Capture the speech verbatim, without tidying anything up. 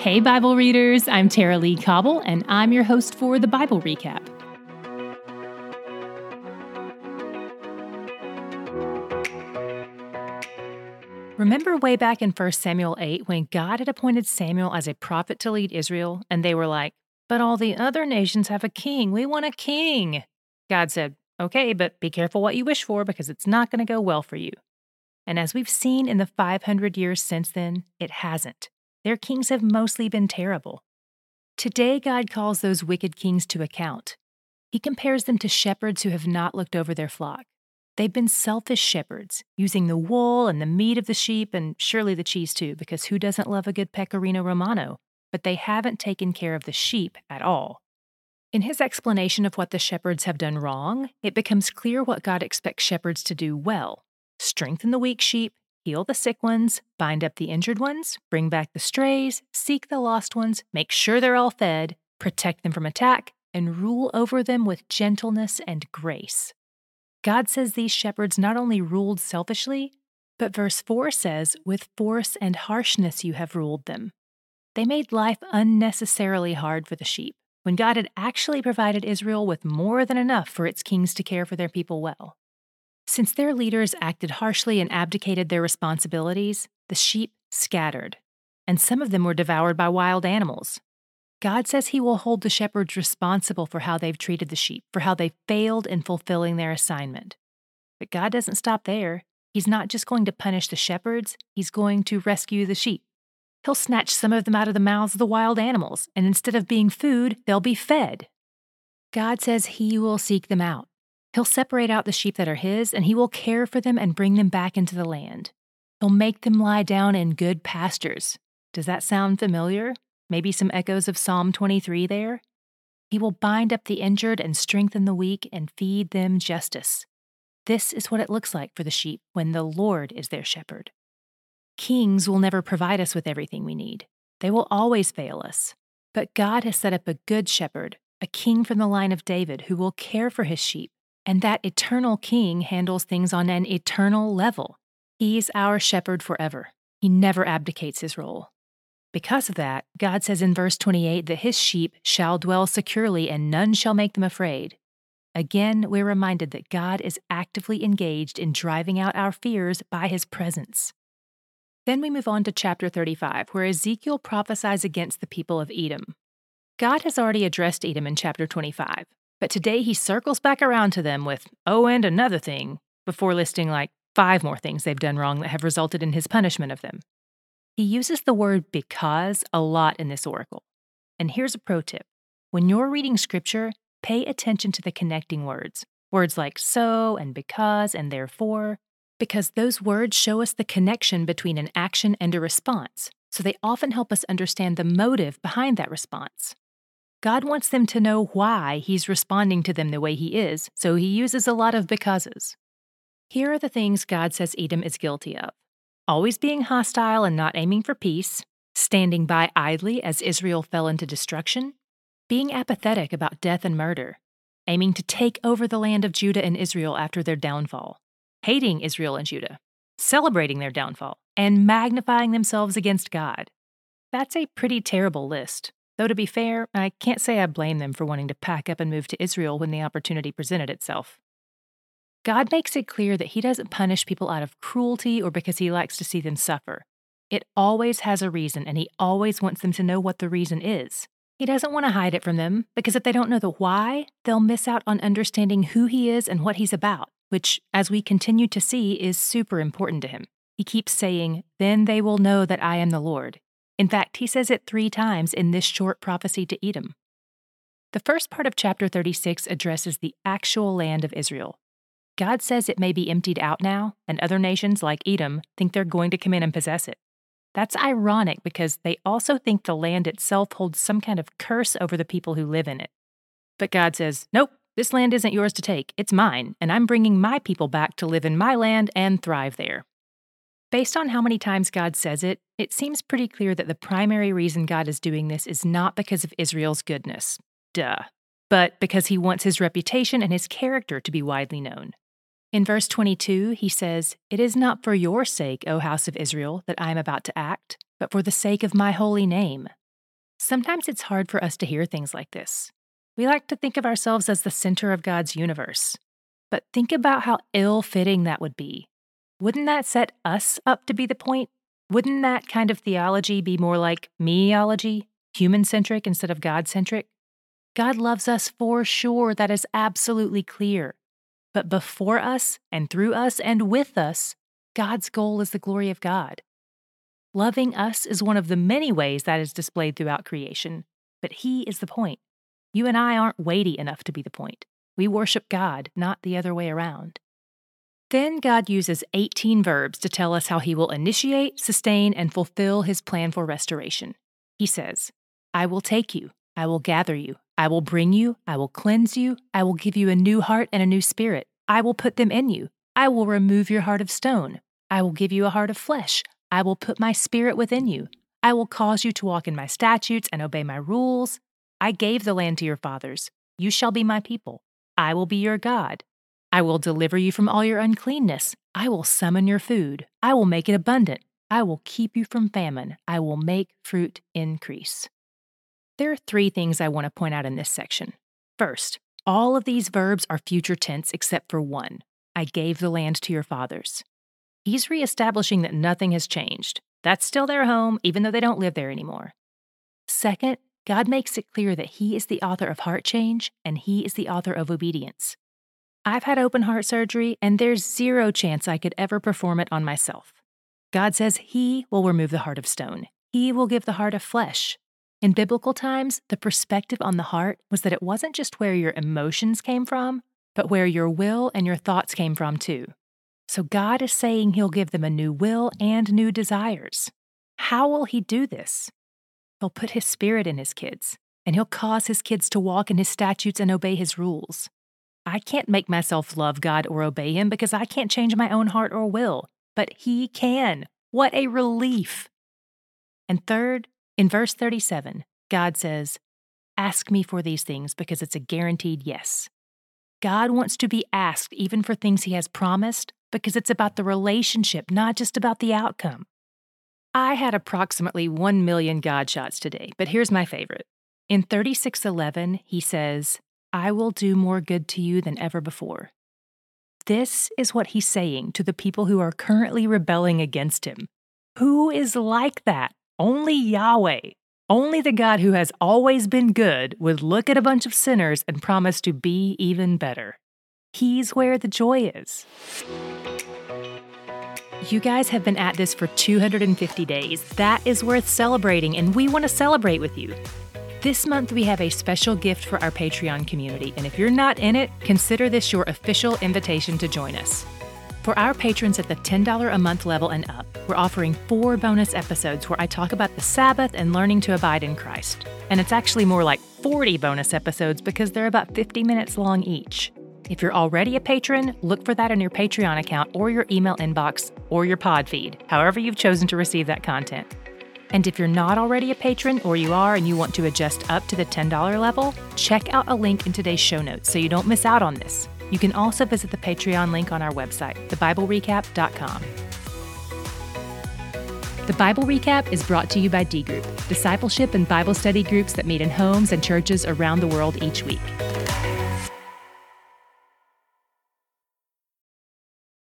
Hey, Bible readers, I'm Tara Lee Cobble, and I'm your host for the Bible Recap. Remember way back in First Samuel eight when God had appointed Samuel as a prophet to lead Israel, and they were like, but all the other nations have a king. We want a king. God said, okay, but be careful what you wish for because it's not going to go well for you. And as we've seen in the five hundred years since then, it hasn't. Their kings have mostly been terrible. Today, God calls those wicked kings to account. He compares them to shepherds who have not looked over their flock. They've been selfish shepherds, using the wool and the meat of the sheep, and surely the cheese too, because who doesn't love a good pecorino romano? But they haven't taken care of the sheep at all. In his explanation of what the shepherds have done wrong, it becomes clear what God expects shepherds to do well: strengthen the weak sheep, heal the sick ones, bind up the injured ones, bring back the strays, seek the lost ones, make sure they're all fed, protect them from attack, and rule over them with gentleness and grace. God says these shepherds not only ruled selfishly, but verse four says, with force and harshness you have ruled them. They made life unnecessarily hard for the sheep, when God had actually provided Israel with more than enough for its kings to care for their people well. Since their leaders acted harshly and abdicated their responsibilities, the sheep scattered, and some of them were devoured by wild animals. God says he will hold the shepherds responsible for how they've treated the sheep, for how they failed in fulfilling their assignment. But God doesn't stop there. He's not just going to punish the shepherds, he's going to rescue the sheep. He'll snatch some of them out of the mouths of the wild animals, and instead of being food, they'll be fed. God says he will seek them out. He'll separate out the sheep that are his, and he will care for them and bring them back into the land. He'll make them lie down in good pastures. Does that sound familiar? Maybe some echoes of Psalm twenty-three there? He will bind up the injured and strengthen the weak and feed them justice. This is what it looks like for the sheep when the Lord is their shepherd. Kings will never provide us with everything we need. They will always fail us. But God has set up a good shepherd, a king from the line of David who will care for his sheep. And that eternal king handles things on an eternal level. He's our shepherd forever. He never abdicates his role. Because of that, God says in verse twenty-eight that his sheep shall dwell securely and none shall make them afraid. Again, we're reminded that God is actively engaged in driving out our fears by his presence. Then we move on to chapter thirty-five, where Ezekiel prophesies against the people of Edom. God has already addressed Edom in chapter twenty-five. But today he circles back around to them with, oh, and another thing, before listing like five more things they've done wrong that have resulted in his punishment of them. He uses the word because a lot in this oracle. And here's a pro tip. When you're reading scripture, pay attention to the connecting words. Words like so and because and therefore, because those words show us the connection between an action and a response, so they often help us understand the motive behind that response. God wants them to know why he's responding to them the way he is, so he uses a lot of becauses. Here are the things God says Edom is guilty of: always being hostile and not aiming for peace, standing by idly as Israel fell into destruction, being apathetic about death and murder, aiming to take over the land of Judah and Israel after their downfall, hating Israel and Judah, celebrating their downfall, and magnifying themselves against God. That's a pretty terrible list. Though to be fair, I can't say I blame them for wanting to pack up and move to Israel when the opportunity presented itself. God makes it clear that he doesn't punish people out of cruelty or because he likes to see them suffer. It always has a reason, and he always wants them to know what the reason is. He doesn't want to hide it from them, because if they don't know the why, they'll miss out on understanding who he is and what he's about, which, as we continue to see, is super important to him. He keeps saying, then they will know that I am the Lord. In fact, he says it three times in this short prophecy to Edom. The first part of chapter thirty-six addresses the actual land of Israel. God says it may be emptied out now, and other nations like Edom think they're going to come in and possess it. That's ironic because they also think the land itself holds some kind of curse over the people who live in it. But God says, nope, this land isn't yours to take, it's mine, and I'm bringing my people back to live in my land and thrive there. Based on how many times God says it, it seems pretty clear that the primary reason God is doing this is not because of Israel's goodness. Duh. But because he wants his reputation and his character to be widely known. In verse twenty-two, he says, "It is not for your sake, O house of Israel, that I am about to act, but for the sake of my holy name." Sometimes it's hard for us to hear things like this. We like to think of ourselves as the center of God's universe. But think about how ill-fitting that would be. Wouldn't that set us up to be the point? Wouldn't that kind of theology be more like meology, human-centric instead of God-centric? God loves us for sure, that is absolutely clear. But before us and through us and with us, God's goal is the glory of God. Loving us is one of the many ways that is displayed throughout creation, but He is the point. You and I aren't weighty enough to be the point. We worship God, not the other way around. Then God uses eighteen verbs to tell us how He will initiate, sustain, and fulfill His plan for restoration. He says, I will take you, I will gather you, I will bring you, I will cleanse you, I will give you a new heart and a new spirit. I will put them in you. I will remove your heart of stone. I will give you a heart of flesh. I will put my spirit within you. I will cause you to walk in my statutes and obey my rules. I gave the land to your fathers. You shall be my people. I will be your God. I will deliver you from all your uncleanness. I will summon your food. I will make it abundant. I will keep you from famine. I will make fruit increase. There are three things I want to point out in this section. First, all of these verbs are future tense except for one. I gave the land to your fathers. He's reestablishing that nothing has changed. That's still their home, even though they don't live there anymore. Second, God makes it clear that He is the author of heart change and He is the author of obedience. I've had open heart surgery, and there's zero chance I could ever perform it on myself. God says He will remove the heart of stone. He will give the heart of flesh. In biblical times, the perspective on the heart was that it wasn't just where your emotions came from, but where your will and your thoughts came from too. So God is saying He'll give them a new will and new desires. How will He do this? He'll put His Spirit in His kids, and He'll cause His kids to walk in His statutes and obey His rules. I can't make myself love God or obey Him because I can't change my own heart or will, but He can. What a relief! And third, in verse thirty-seven, God says, ask me for these things because it's a guaranteed yes. God wants to be asked even for things He has promised because it's about the relationship, not just about the outcome. I had approximately one million God shots today, but here's my favorite. In thirty-six eleven, He says, I will do more good to you than ever before. This is what He's saying to the people who are currently rebelling against Him. Who is like that? Only Yahweh. Only the God who has always been good would look at a bunch of sinners and promise to be even better. He's where the joy is. You guys have been at this for two hundred fifty days. That is worth celebrating, and we want to celebrate with you. This month, we have a special gift for our Patreon community, and if you're not in it, consider this your official invitation to join us. For our patrons at the ten dollars a month level and up, we're offering four bonus episodes where I talk about the Sabbath and learning to abide in Christ. And it's actually more like forty bonus episodes because they're about fifty minutes long each. If you're already a patron, look for that in your Patreon account or your email inbox or your pod feed, however you've chosen to receive that content. And if you're not already a patron, or you are and you want to adjust up to the ten dollars level, check out a link in today's show notes so you don't miss out on this. You can also visit the Patreon link on our website, the bible recap dot com. The Bible Recap is brought to you by D Group, discipleship and Bible study groups that meet in homes and churches around the world each week.